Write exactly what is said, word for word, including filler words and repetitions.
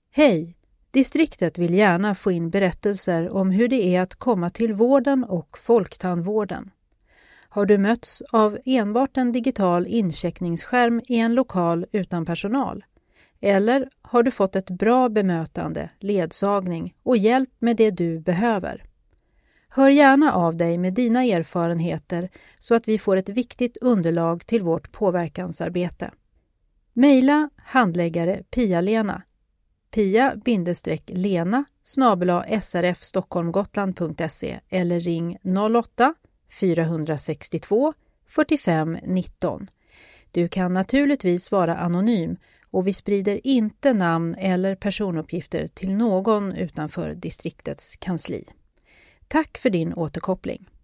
Hej! Distriktet vill gärna få in berättelser om hur det är att komma till vården och folktandvården. Har du mötts av enbart en digital incheckningsskärm i en lokal utan personal? Eller har du fått ett bra bemötande, ledsagning och hjälp med det du behöver? Hör gärna av dig med dina erfarenheter så att vi får ett viktigt underlag till vårt påverkansarbete. Maila handläggare Pia-Lena pia-lena snabel-a srfstockholmgotland.se eller ring noll åtta fyra sex två fyrtiofem nitton. Du kan naturligtvis vara anonym och vi sprider inte namn eller personuppgifter till någon utanför distriktets kansli. Tack för din återkoppling.